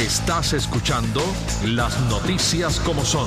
Estás escuchando Las Noticias como son.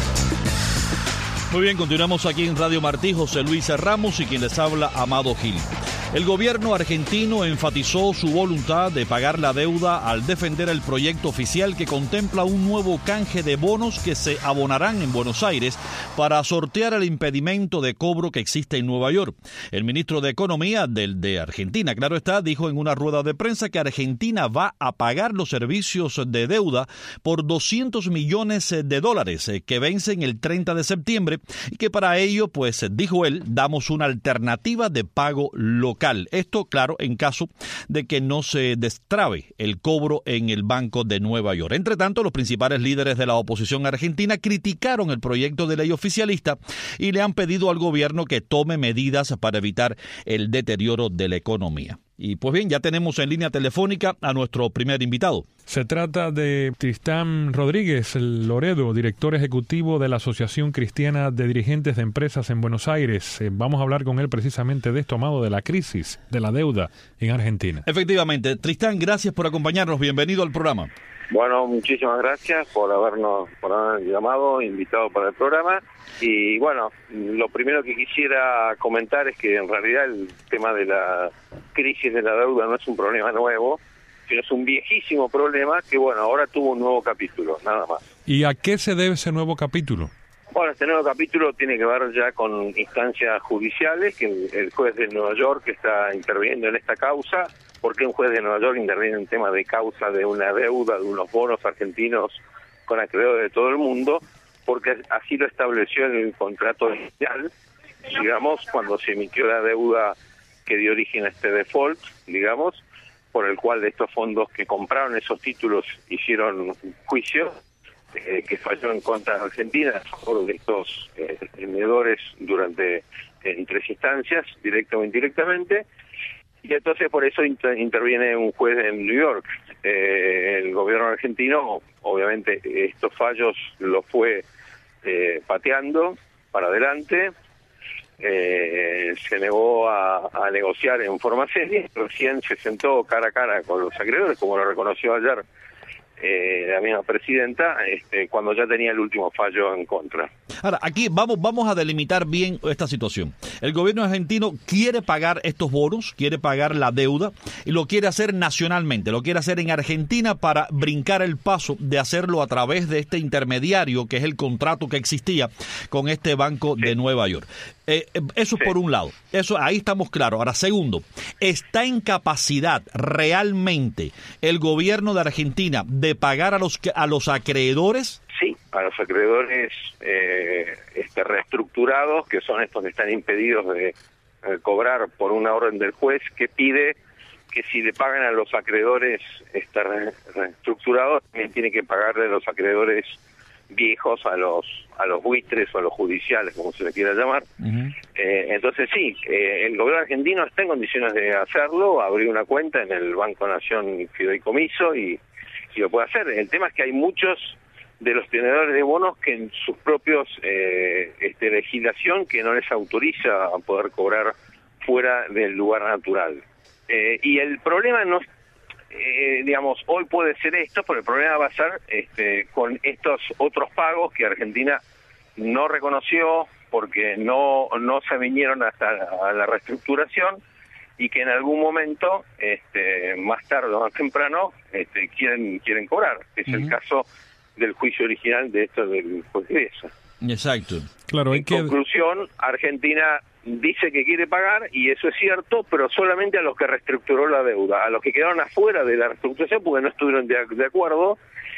Muy bien, continuamos aquí en Radio Martí. José Luis Ramos y quien les habla, Amado Gil. El gobierno argentino enfatizó su voluntad de pagar la deuda al defender el proyecto oficial que contempla un nuevo canje de bonos que se abonarán en Buenos Aires para sortear el impedimento de cobro que existe en Nueva York. El ministro de Economía de Argentina, claro está, dijo en una rueda de prensa que Argentina va a pagar los servicios de deuda por $200 millones que vencen el 30 de septiembre y que para ello, pues, dijo él, damos una alternativa de pago local. Esto, claro, en caso de que no se destrabe el cobro en el Banco de Nueva York. Entre tanto, los principales líderes de la oposición argentina criticaron el proyecto de ley oficialista y le han pedido al gobierno que tome medidas para evitar el deterioro de la economía. Y pues bien, ya tenemos en línea telefónica a nuestro primer invitado. Se trata de Tristán Rodríguez Loredo, director ejecutivo de la Asociación Cristiana de Dirigentes de Empresas en Buenos Aires. Vamos a hablar con él precisamente de esto, Amado, de la crisis de la deuda en Argentina. Efectivamente. Tristán, gracias por acompañarnos. Bienvenido al programa. Bueno, muchísimas gracias por habernos llamado, invitado para el programa. Y bueno, lo primero que quisiera comentar es que en realidad el tema de la crisis de la deuda no es un problema nuevo, sino es un viejísimo problema que, bueno, ahora tuvo un nuevo capítulo, nada más. ¿Y a qué se debe ese nuevo capítulo? Bueno, este nuevo capítulo tiene que ver ya con instancias judiciales, que el juez de Nueva York está interviniendo en esta causa. ¿Por qué un juez de Nueva York interviene en tema de causa de una deuda, de unos bonos argentinos con acreedores de todo el mundo? Porque así lo estableció en el contrato inicial, digamos, cuando se emitió la deuda que dio origen a este default, digamos, por el cual estos fondos que compraron esos títulos hicieron un juicio que falló en contra de Argentina a favor de estos tenedores en 3 instancias, directa o indirectamente. Y entonces por eso interviene un juez en New York. El gobierno argentino, obviamente, estos fallos los fue pateando para adelante, se negó a negociar en forma seria, recién se sentó cara a cara con los acreedores, como lo reconoció ayer la misma presidenta, cuando ya tenía el último fallo en contra. Ahora, aquí vamos a delimitar bien esta situación. El gobierno argentino quiere pagar estos bonos, quiere pagar la deuda y lo quiere hacer nacionalmente, lo quiere hacer en Argentina para brincar el paso de hacerlo a través de este intermediario que es el contrato que existía con este Banco de Nueva York. Eso por un lado, eso ahí estamos claros. Ahora, segundo, ¿está en capacidad realmente el gobierno de Argentina de pagar a los acreedores? Sí, a los acreedores reestructurados, que son estos que están impedidos de cobrar por una orden del juez que pide que si le pagan a los acreedores reestructurados, también tiene que pagarle a los acreedores viejos, a los buitres o a los judiciales, como se le quiera llamar. Uh-huh. Entonces sí, el gobierno argentino está en condiciones de hacerlo, abrir una cuenta en el Banco Nación Fideicomiso y lo puede hacer. El tema es que hay muchos de los tenedores de bonos que en sus propios legislación que no les autoriza a poder cobrar fuera del lugar natural. Y el problema no digamos, hoy puede ser esto, pero el problema va a ser con estos otros pagos que Argentina no reconoció porque no se vinieron hasta la reestructuración y que en algún momento, más tarde o más temprano, quieren cobrar. Es el caso del juicio original de esto del juez Griesa. Exacto. Claro, en conclusión, Argentina dice que quiere pagar, y eso es cierto, pero solamente a los que reestructuró la deuda. A los que quedaron afuera de la reestructuración porque no estuvieron de acuerdo,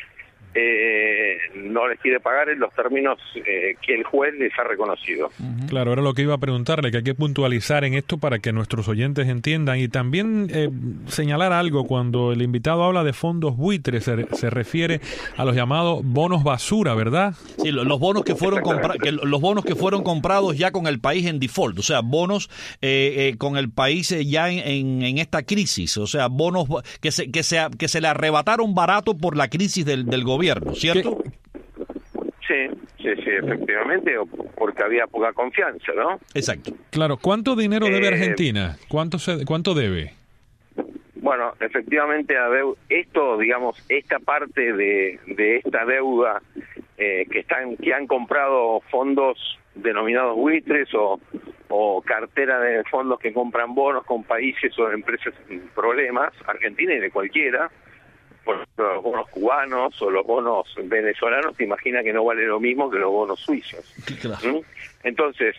no les quiere pagar en los términos que el juez les ha reconocido. Claro, era lo que iba a preguntarle, que hay que puntualizar en esto para que nuestros oyentes entiendan y también señalar algo. Cuando el invitado habla de fondos buitres se refiere a los llamados bonos basura, ¿verdad? Sí, los bonos que fueron los bonos que fueron comprados ya con el país en default, o sea, bonos con el país ya en esta crisis, o sea, bonos que se le arrebataron barato por la crisis del gobierno, ¿cierto? Sí, efectivamente, porque había poca confianza, ¿no? Exacto. Claro, ¿cuánto dinero debe Argentina? ¿Cuánto debe? Bueno, efectivamente, esto, digamos, esta parte de esta deuda que han comprado fondos denominados buitres o cartera de fondos que compran bonos con países o empresas en problemas, Argentina y de cualquiera, por ejemplo, los bonos cubanos o los bonos venezolanos, te imaginas que no vale lo mismo que los bonos suizos. Claro. Entonces,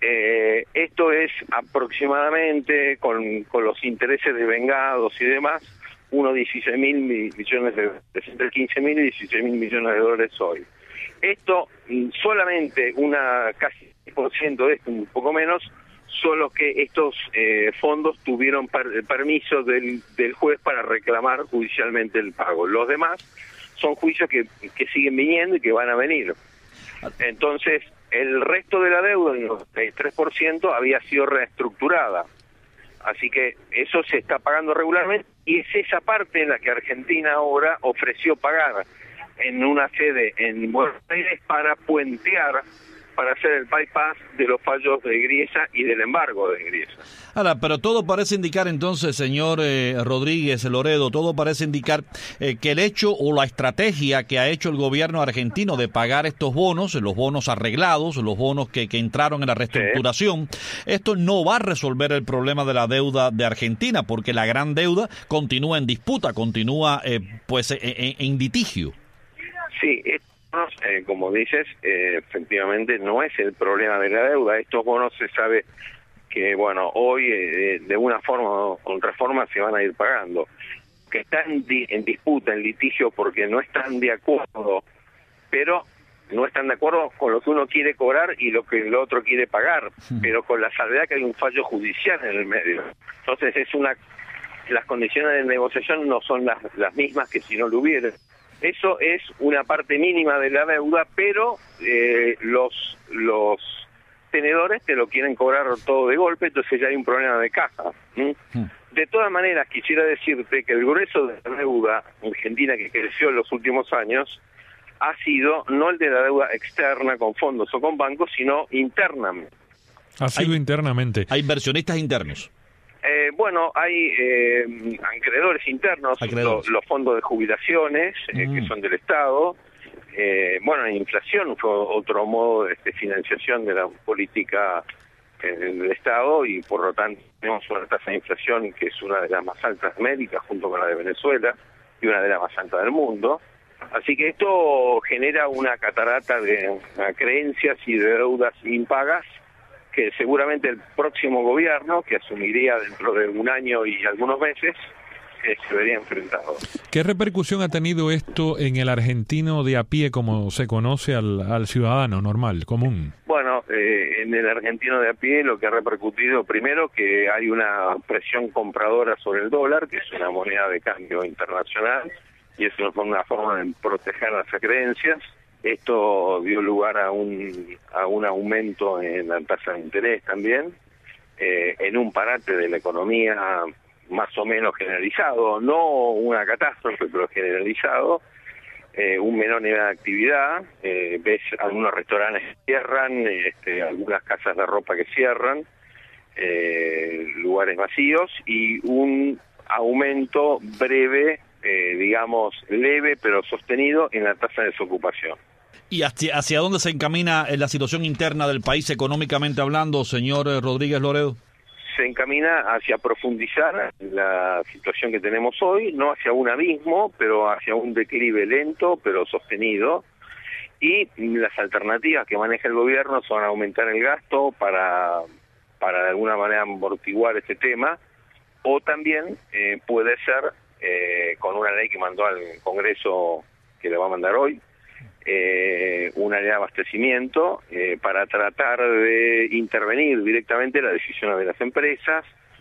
esto es aproximadamente, con los intereses devengados y demás, unos 16.000 millones de dólares, entre 15.000 y 16.000 millones de dólares hoy. Esto, solamente casi 10% de esto, un poco menos, son los que estos fondos tuvieron permiso del juez para reclamar judicialmente el pago. Los demás son juicios que siguen viniendo y que van a venir. Entonces, el resto de la deuda, el 93%, había sido reestructurada. Así que eso se está pagando regularmente y es esa parte en la que Argentina ahora ofreció pagar en una sede en Buenos Aires para puentear, para hacer el bypass de los fallos de Griesa y del embargo de Griesa. Ahora, pero todo parece indicar entonces, señor Rodríguez Loredo, todo parece indicar que el hecho o la estrategia que ha hecho el gobierno argentino de pagar estos bonos, los bonos arreglados, los bonos que entraron en la reestructuración, esto no va a resolver el problema de la deuda de Argentina, porque la gran deuda continúa en disputa, continúa en litigio. Sí, como dices, efectivamente no es el problema de la deuda. Estos bonos se sabe que, bueno, hoy de una forma o otra forma se van a ir pagando. Que están en disputa, en litigio, porque no están de acuerdo, pero no están de acuerdo con lo que uno quiere cobrar y lo que el otro quiere pagar, pero con la salvedad que hay un fallo judicial en el medio. Entonces las condiciones de negociación no son las mismas que si no lo hubiera. Eso es una parte mínima de la deuda, pero los tenedores te lo quieren cobrar todo de golpe, entonces ya hay un problema de caja. De todas maneras, quisiera decirte que el grueso de la deuda argentina que creció en los últimos años ha sido no el de la deuda externa con fondos o con bancos, sino internamente. Ha sido internamente. Hay inversionistas internos. Bueno, hay acreedores internos, los fondos de jubilaciones, que son del Estado. La inflación fue otro modo de financiación de la política del Estado y por lo tanto tenemos una tasa de inflación que es una de las más altas de América, junto con la de Venezuela, y una de las más altas del mundo. Así que esto genera una catarata de creencias y de deudas impagas que seguramente el próximo gobierno, que asumiría dentro de un año y algunos meses, se vería enfrentado. ¿Qué repercusión ha tenido esto en el argentino de a pie, como se conoce al ciudadano normal, común? Bueno, en el argentino de a pie lo que ha repercutido, primero, que hay una presión compradora sobre el dólar, que es una moneda de cambio internacional, y es una forma de proteger las creencias. Esto dio lugar a un aumento en la tasa de interés también, en un parate de la economía más o menos generalizado, no una catástrofe, pero generalizado, un menor nivel de actividad, ves algunos restaurantes que cierran, algunas casas de ropa que cierran, lugares vacíos, y un aumento breve, leve pero sostenido en la tasa de desocupación. ¿Y hacia dónde se encamina la situación interna del país económicamente hablando, señor Rodríguez Loredo? Se encamina hacia profundizar la situación que tenemos hoy, no hacia un abismo, pero hacia un declive lento, pero sostenido. Y las alternativas que maneja el gobierno son aumentar el gasto para de alguna manera amortiguar este tema, o también puede ser, con una ley que mandó al Congreso, que le va a mandar hoy, una ley de abastecimiento para tratar de intervenir directamente en las decisiones de las empresas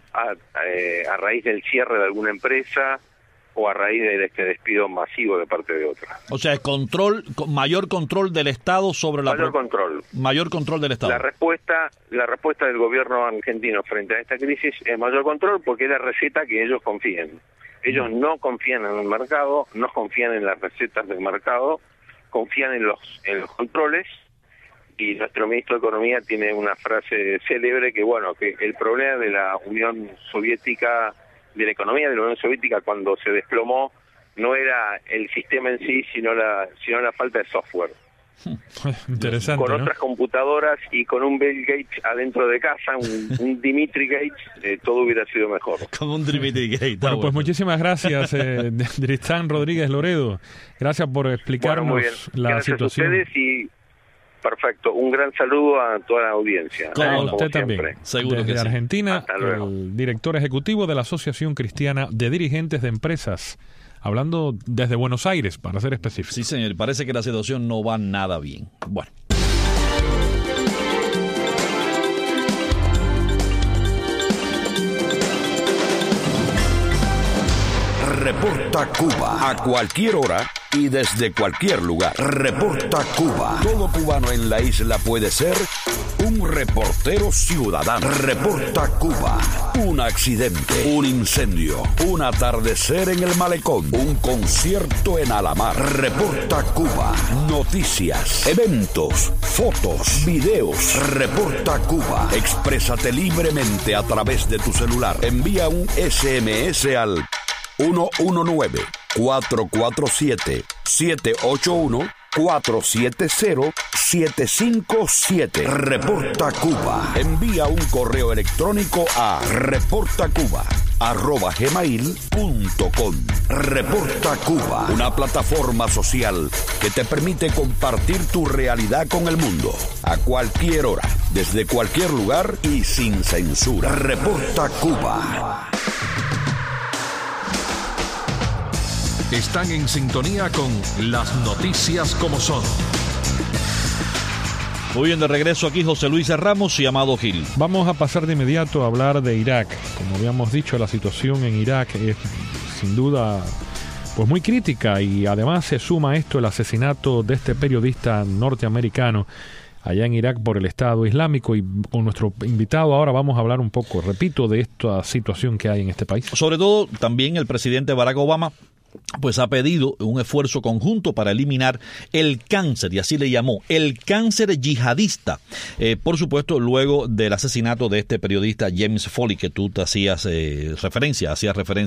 a raíz del cierre de alguna empresa o a raíz de este despido masivo de parte de otra. O sea, mayor control del Estado sobre la... Mayor control del Estado. La respuesta del gobierno argentino frente a esta crisis es mayor control, porque es la receta que ellos confían. Ellos no confían en el mercado, no confían en las recetas del mercado, confían en los controles, y nuestro ministro de Economía tiene una frase célebre que el problema de la Unión Soviética la economía de la Unión Soviética cuando se desplomó no era el sistema en sí, sino la falta de software. Interesante, con ¿no? otras computadoras y con un Bill Gates adentro de casa, un Dimitri Gates, todo hubiera sido mejor. Como un Dimitri Gates. Bueno, pues muchísimas gracias, Tristán Rodríguez Loredo. Gracias por explicarnos la gracias situación. A ustedes y perfecto. Un gran saludo a toda la audiencia. A usted también. Seguro Desde que sí. Argentina, el director ejecutivo de la Asociación Cristiana de Dirigentes de Empresas, hablando desde Buenos Aires, para ser específico. Sí, señor. Parece que la situación no va nada bien. Bueno. Reporta Cuba a cualquier hora y desde cualquier lugar. Reporta Cuba. Todo cubano en la isla puede ser un reportero ciudadano. Reporta Cuba. Un accidente, un incendio, un atardecer en el malecón, un concierto en Alamar. Reporta Cuba. Noticias, eventos, fotos, videos. Reporta Cuba. Exprésate libremente a través de tu celular. Envía un SMS al 119-447-781-470-757. Reporta Cuba. Envía un correo electrónico a reportacuba@gmail.com. Reporta Cuba, una plataforma social que te permite compartir tu realidad con el mundo a cualquier hora, desde cualquier lugar y sin censura. Reporta Cuba. Están en sintonía con las noticias como son. Muy bien, de regreso aquí José Luis Ramos y Amado Gil. Vamos a pasar de inmediato a hablar de Irak. Como habíamos dicho, la situación en Irak es sin duda pues muy crítica, y además se suma a esto el asesinato de este periodista norteamericano allá en Irak por el Estado Islámico, y con nuestro invitado ahora vamos a hablar un poco, repito, de esta situación que hay en este país. Sobre todo, también el presidente Barack Obama pues ha pedido un esfuerzo conjunto para eliminar el cáncer, y así le llamó, el cáncer yihadista, por supuesto luego del asesinato de este periodista James Foley, que tú te hacías referencia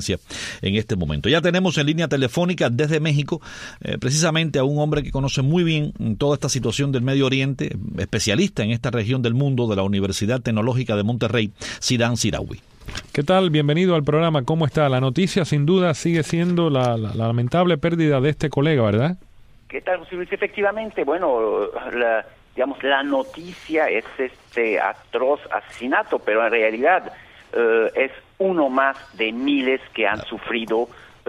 en este momento. Ya tenemos en línea telefónica desde México precisamente a un hombre que conoce muy bien toda esta situación del Medio Oriente, especialista en esta región del mundo de la Universidad Tecnológica de Monterrey, Siran Sirawi. ¿Qué tal? Bienvenido al programa. ¿Cómo está? La noticia sin duda sigue siendo la lamentable pérdida de este colega, ¿verdad? ¿Qué tal, José Luis? Efectivamente, bueno, la noticia es este atroz asesinato, pero en realidad es uno más de miles que han sufrido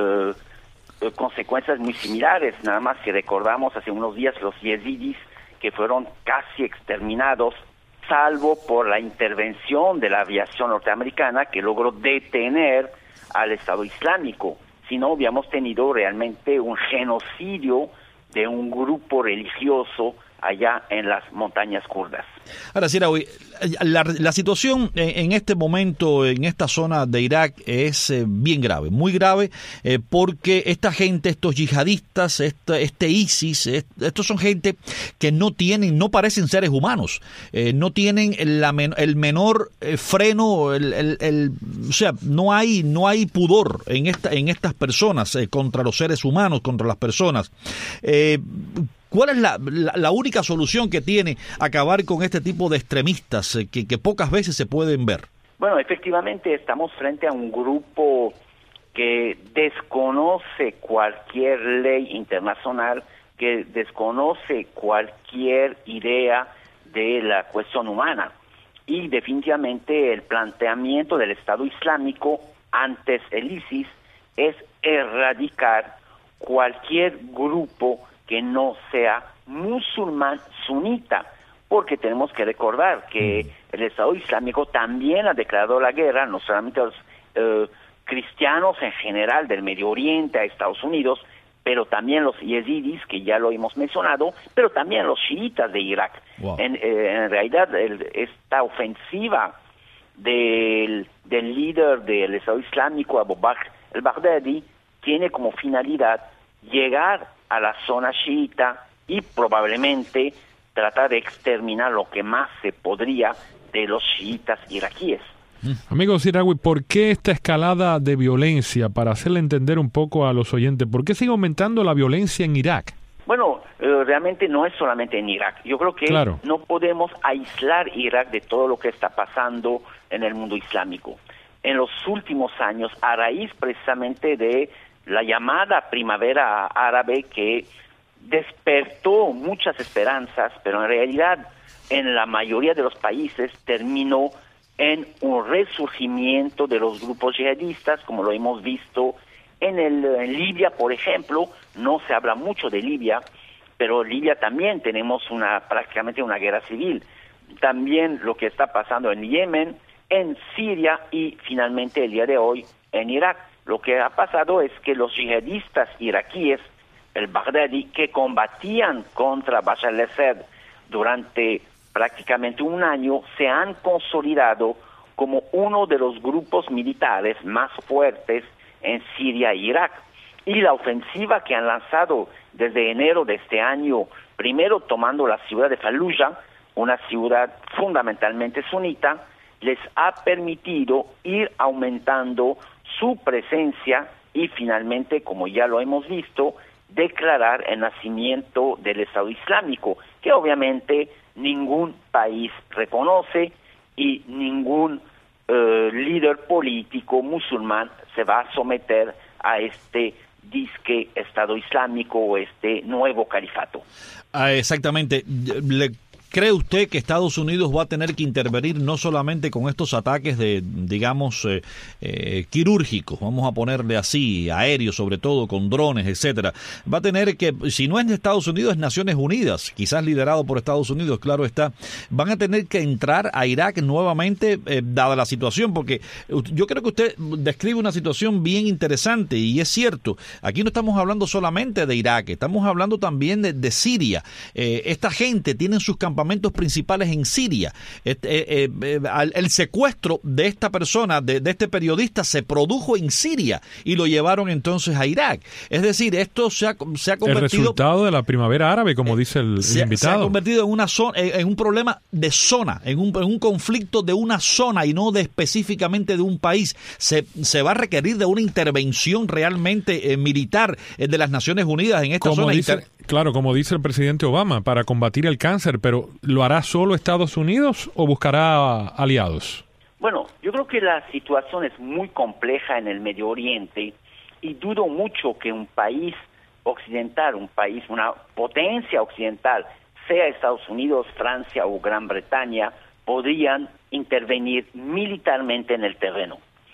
consecuencias muy similares. Nada más si recordamos hace unos días los yezidis que fueron casi exterminados, salvo por la intervención de la aviación norteamericana que logró detener al Estado Islámico. Si no, hubiéramos tenido realmente un genocidio de un grupo religioso allá en las montañas kurdas. Ahora, Sirawi, la situación en este momento en esta zona de Irak es bien grave, muy grave, porque esta gente, estos yihadistas, este ISIS, estos son gente que no parecen seres humanos, no tienen el menor freno, o sea, no hay pudor en estas personas contra los seres humanos, contra las personas. ¿Cuál es la única solución que tiene acabar con este tipo de extremistas que pocas veces se pueden ver? Bueno, efectivamente estamos frente a un grupo que desconoce cualquier ley internacional, que desconoce cualquier idea de la cuestión humana. Y definitivamente el planteamiento del Estado Islámico antes el ISIS es erradicar cualquier grupo que no sea musulmán sunita, porque tenemos que recordar que el Estado Islámico también ha declarado la guerra, no solamente a los cristianos en general del Medio Oriente, a Estados Unidos, pero también los yezidis, que ya lo hemos mencionado, pero también los chiitas de Irak. Wow. En realidad, esta ofensiva del líder del Estado Islámico, Abu Bakr al-Baghdadi, tiene como finalidad llegar a la zona chiita y probablemente tratar de exterminar lo que más se podría de los chiitas iraquíes. Amigo Sirawi, ¿por qué esta escalada de violencia? Para hacerle entender un poco a los oyentes, ¿por qué sigue aumentando la violencia en Irak? Bueno, realmente no es solamente en Irak. Yo creo que no podemos aislar Irak de todo lo que está pasando en el mundo islámico. En los últimos años, a raíz precisamente de la llamada primavera árabe que despertó muchas esperanzas, pero en realidad en la mayoría de los países terminó en un resurgimiento de los grupos yihadistas, como lo hemos visto en Libia, por ejemplo. No se habla mucho de Libia, pero en Libia también tenemos prácticamente una guerra civil. También lo que está pasando en Yemen, en Siria y finalmente el día de hoy en Irak. Lo que ha pasado es que los yihadistas iraquíes, el Baghdadi, que combatían contra Bashar al-Assad durante prácticamente un año, se han consolidado como uno de los grupos militares más fuertes en Siria e Irak. Y la ofensiva que han lanzado desde enero de este año, primero tomando la ciudad de Fallujah, una ciudad fundamentalmente sunita, les ha permitido ir aumentando su presencia y finalmente, como ya lo hemos visto, declarar el nacimiento del Estado Islámico, que obviamente ningún país reconoce y ningún líder político musulmán se va a someter a este disque Estado Islámico o este nuevo califato. Exactamente. ¿Cree usted que Estados Unidos va a tener que intervenir no solamente con estos ataques digamos, quirúrgicos, vamos a ponerle así, aéreos sobre todo, con drones, etcétera? Va a tener que, si no es de Estados Unidos, es Naciones Unidas, quizás liderado por Estados Unidos, claro está, van a tener que entrar a Irak nuevamente, dada la situación, porque yo creo que usted describe una situación bien interesante, y es cierto, aquí no estamos hablando solamente de Irak, estamos hablando también de Siria. Esta gente tiene sus campamentos principales en Siria. El secuestro de esta persona, de este periodista, se produjo en Siria y lo llevaron entonces a Irak. Es decir, esto se ha convertido... El resultado de la primavera árabe, como dice el invitado. Se ha convertido en un problema de zona, en un conflicto de una zona y no específicamente de un país. Se va a requerir de una intervención realmente militar de las Naciones Unidas en esta zona. Claro, como dice el presidente Obama, para combatir el cáncer, pero ¿lo hará solo Estados Unidos o buscará aliados? Bueno, yo creo que la situación es muy compleja en el Medio Oriente y dudo mucho que un país occidental, una potencia occidental, sea Estados Unidos, Francia o Gran Bretaña, podrían intervenir militarmente en el terreno.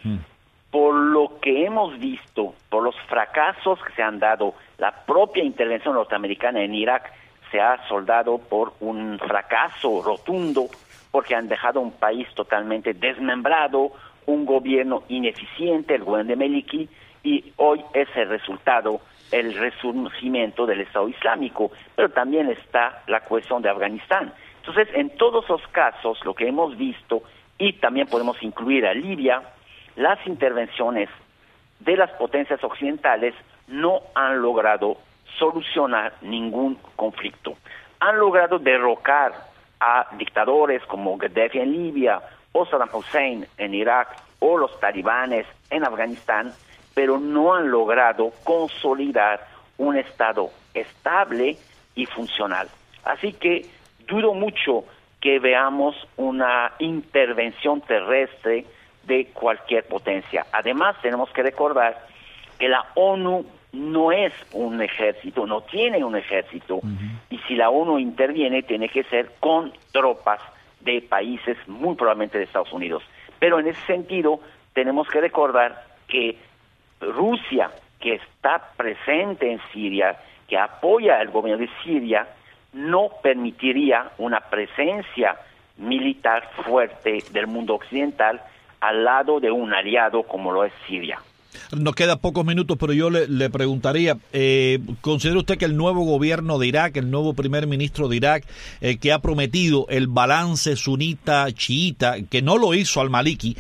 Por lo que hemos visto, por los fracasos que se han dado, la propia intervención norteamericana en Irak se ha soldado por un fracaso rotundo, porque han dejado un país totalmente desmembrado, un gobierno ineficiente, el gobierno de Maliki, y hoy es el resultado, el resurgimiento del Estado Islámico. Pero también está la cuestión de Afganistán. Entonces, en todos los casos, lo que hemos visto, y también podemos incluir a Libia, las intervenciones de las potencias occidentales no han logrado solucionar ningún conflicto. Han logrado derrocar a dictadores como Gaddafi en Libia, o Saddam Hussein en Irak, o los talibanes en Afganistán, pero no han logrado consolidar un Estado estable y funcional. Así que dudo mucho que veamos una intervención terrestre de cualquier potencia. Además, tenemos que recordar que la ONU no es un ejército, no tiene un ejército, y si la ONU interviene, tiene que ser con tropas de países, muy probablemente de Estados Unidos. Pero en ese sentido, tenemos que recordar que Rusia, que está presente en Siria, que apoya al gobierno de Siria, no permitiría una presencia militar fuerte del mundo occidental al lado de un aliado como lo es Siria. Nos quedan pocos minutos, pero yo le preguntaría, ¿considera usted que el nuevo gobierno de Irak, el nuevo primer ministro de Irak, que ha prometido el balance sunita-chiita, que no lo hizo al-Maliki,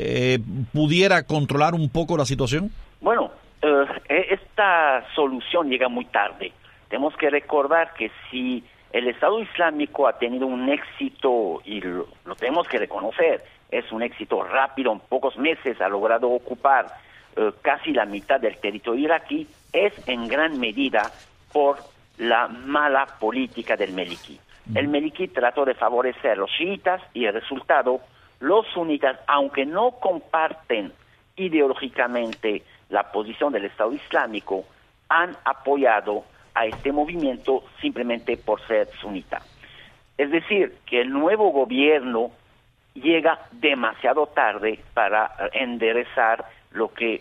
pudiera controlar un poco la situación? Bueno, esta solución llega muy tarde. Tenemos que recordar que si el Estado Islámico ha tenido un éxito, y lo tenemos que reconocer, es un éxito rápido, en pocos meses ha logrado ocupar casi la mitad del territorio iraquí, es en gran medida por la mala política del Meliki. El Meliki trató de favorecer a los chiitas y el resultado, los sunitas, aunque no comparten ideológicamente la posición del Estado Islámico, han apoyado a este movimiento simplemente por ser sunita. Es decir, que el nuevo gobierno llega demasiado tarde para enderezar lo que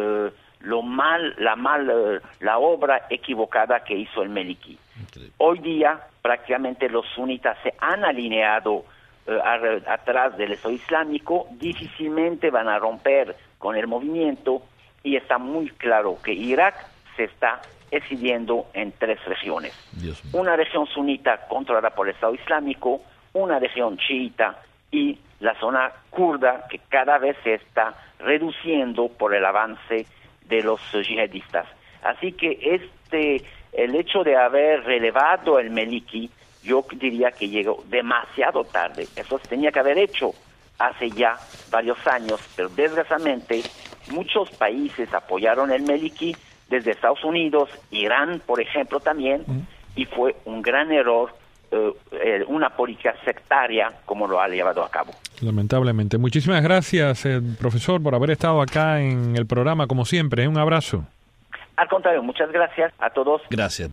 la obra equivocada que hizo el Meliki. Hoy día prácticamente los sunitas se han alineado atrás del Estado Islámico, difícilmente van a romper con el movimiento y está muy claro que Irak se está decidiendo en 3 regiones. Una región sunita controlada por el Estado Islámico, una región chiita y la zona kurda que cada vez se está reduciendo por el avance de los yihadistas. Así que el hecho de haber relevado el Meliki, yo diría que llegó demasiado tarde. Eso se tenía que haber hecho hace ya varios años, pero desgraciadamente muchos países apoyaron el Meliki, desde Estados Unidos, Irán, por ejemplo, también, y fue un gran error, una política sectaria como lo ha llevado a cabo. Lamentablemente. Muchísimas gracias, profesor, por haber estado acá en el programa, como siempre. Un abrazo. Al contrario, muchas gracias a todos. Gracias.